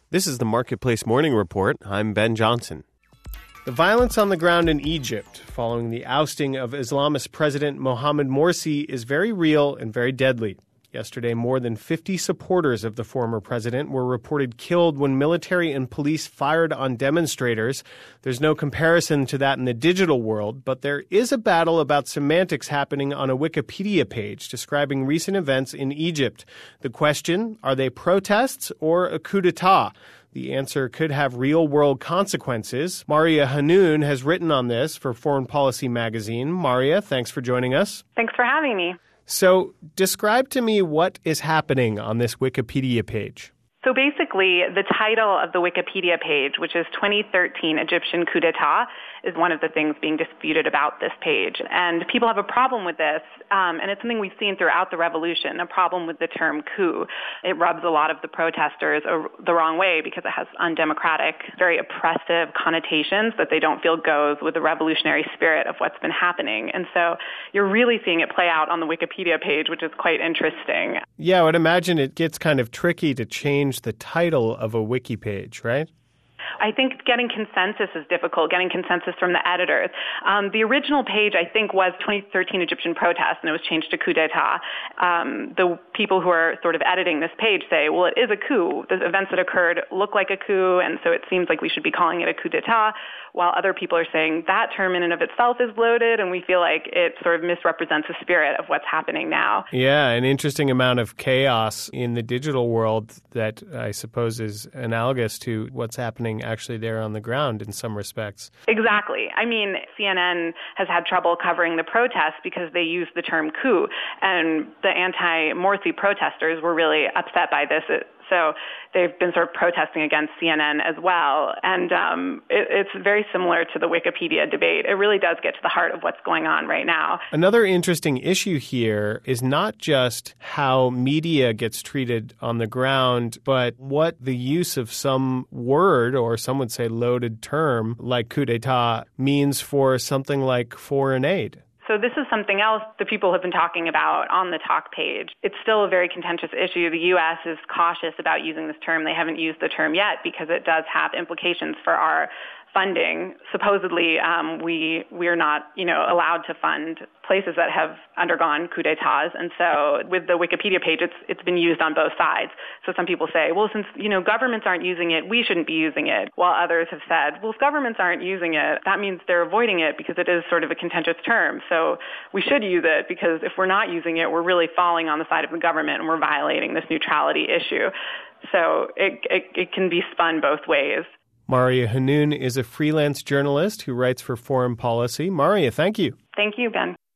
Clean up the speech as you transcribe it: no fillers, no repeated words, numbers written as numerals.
This is the Marketplace Morning Report. I'm Ben Johnson. The violence on the ground in Egypt following the ousting of Islamist President Mohamed Morsi is very real and very deadly. Yesterday, more than 50 supporters of the former president were reported killed when military and police fired on demonstrators. There's no comparison to that in the digital world, but there is a battle about semantics happening on a Wikipedia page describing recent events in Egypt. The question, are they protests or a coup d'etat? The answer could have real-world consequences. Maria Hanoun has written on this for Foreign Policy magazine. Maria, thanks for joining us. Thanks for having me. So describe to me what is happening on this Wikipedia page. So basically, the title of the Wikipedia page, which is 2013 Egyptian coup d'etat, is one of the things being disputed about this page. And people have a problem with this, and it's something we've seen throughout the revolution, a problem with the term coup. It rubs a lot of the protesters the wrong way because it has undemocratic, very oppressive connotations that they don't feel goes with the revolutionary spirit of what's been happening. And so you're really seeing it play out on the Wikipedia page, which is quite interesting. Yeah, I would imagine it gets kind of tricky to change the title of a wiki page, right? I think getting consensus is difficult, getting consensus from the editors. The original page, I think, was 2013 Egyptian protest, and it was changed to coup d'etat. The people who are sort of editing this page say, well, it is a coup. The events that occurred look like a coup, and so it seems like we should be calling it a coup d'etat, while other people are saying that term in and of itself is loaded, and we feel like it sort of misrepresents the spirit of what's happening now. Yeah, an interesting amount of chaos in the digital world that I suppose is analogous to what's happening actually there on the ground in some respects. Exactly. I mean, CNN has had trouble covering the protests because they used the term coup, and the anti-Morsi protesters were really upset by this. So they've been sort of protesting against CNN as well. And it's very similar to the Wikipedia debate. It really does get to the heart of what's going on right now. Another interesting issue here is not just how media gets treated on the ground, but what the use of some word, or some would say loaded term, like coup d'etat, means for something like foreign aid. So this is something else that people have been talking about on the talk page. It's still a very contentious issue. The U.S. is cautious about using this term. They haven't used the term yet because it does have implications for our funding. Supposedly, we are not, allowed to fund places that have undergone coup d'etats. And so with the Wikipedia page, it's been used on both sides. So some people say, well, since, governments aren't using it, we shouldn't be using it. While others have said, well, if governments aren't using it, that means they're avoiding it because it is sort of a contentious term. So we should use it because if we're not using it, we're really falling on the side of the government and we're violating this neutrality issue. So it can be spun both ways. Maria Hanoun is a freelance journalist who writes for Foreign Policy. Maria, thank you. Thank you, Ben.